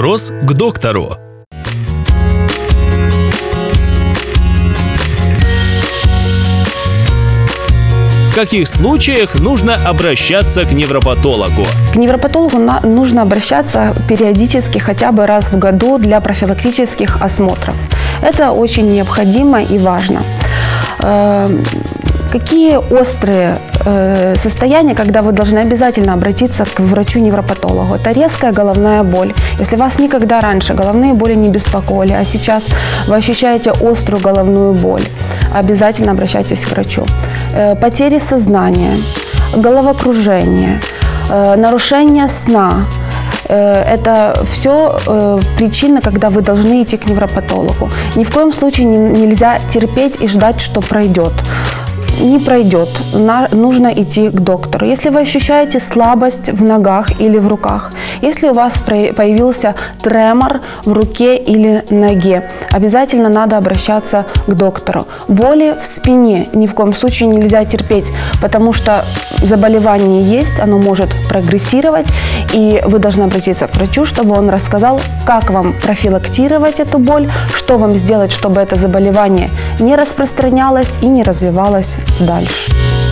Вопрос к доктору. В каких случаях нужно обращаться к невропатологу? К невропатологу нужно обращаться периодически, хотя бы раз в году, для профилактических осмотров. Это очень необходимо и важно. Какие острые состояния, когда вы должны обязательно обратиться к врачу-невропатологу? Это резкая головная боль. Если вас никогда раньше головные боли не беспокоили, а сейчас вы ощущаете острую головную боль, обязательно обращайтесь к врачу. Потери сознания, головокружение, нарушение сна. Это все причины, когда вы должны идти к невропатологу. Ни в коем случае нельзя терпеть и ждать, что пройдет. Не пройдет, нужно идти к доктору. Если вы ощущаете слабость в ногах или в руках, если у вас появился тремор в руке или ноге, обязательно надо обращаться к доктору. Боли в спине ни в коем случае нельзя терпеть, потому что заболевание есть, оно может прогрессировать, и вы должны обратиться к врачу, чтобы он рассказал, как вам профилактировать эту боль, что вам сделать, чтобы это заболевание не распространялось и не развивалось дальше.